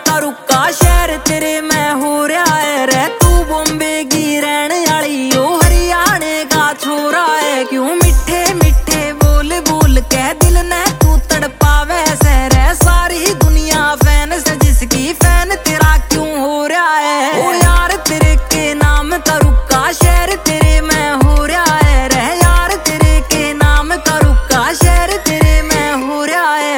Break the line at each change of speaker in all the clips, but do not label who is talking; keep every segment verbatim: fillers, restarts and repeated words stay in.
का रुका शहर तेरे में हो रहा है रे। तू बॉम्बे की रहने वाली ओ हरियाणे का छोरा है। क्यों मिठे मिठे बोल बोल के दिल ने तू तड़पावे से रे। सारी दुनिया फैन से जिसकी फैन तेरा क्यों हो रहा है। ओ यार तेरे के नाम का रुका शहर तेरे में हो रहा है रे। यार तेरे के नाम का रुका शहर तेरे में हो रहा है।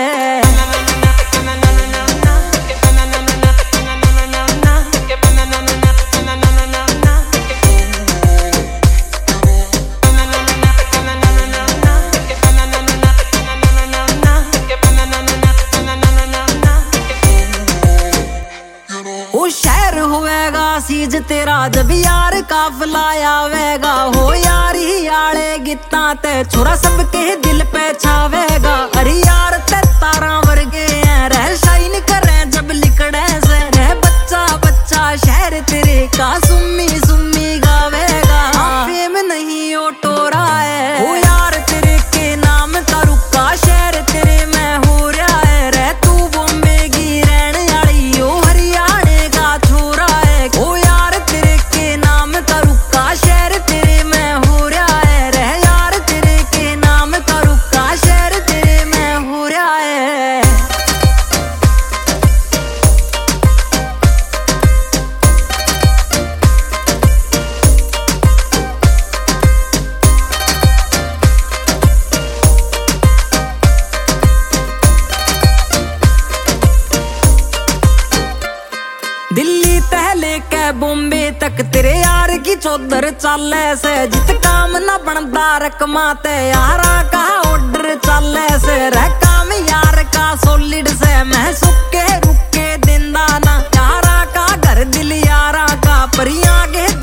ओ शहर होएगा सीज तेरा जब यार काफला आवेगा। हो यारी आले गिता ते छोरा सबके दिल पे छावेगा। अरे यार ते तारा वर्गे हैं रह शाइन करे जब लिकड़े से रह। बच्चा बच्चा शहर तेरे का सुम्मी सुम्मी गावेगा। फेम नहीं ओ टोरा है। ओ यार तेरे के नाम का रुका शहर तेरे में हो रहा है रे। तू बॉम्बे की रहने वाली ओ हरियाणे का छोरा है। ओ यार तेरे के नाम का रुका शहर तेरे में हो रहा है रे। यार तेरे के नाम का रुका शहर तेरे में हो रहा है। दिल्ली तहले के बॉम्बे तक तेरे यार की चौधर चाले से। जित काम ना बनता रकमा ते यारा का ऑर्डर चाले से रह। काम यार का सॉलिड से मैं सुके रुके दिंदा ना। यारा का घर दिल यारा का परियां के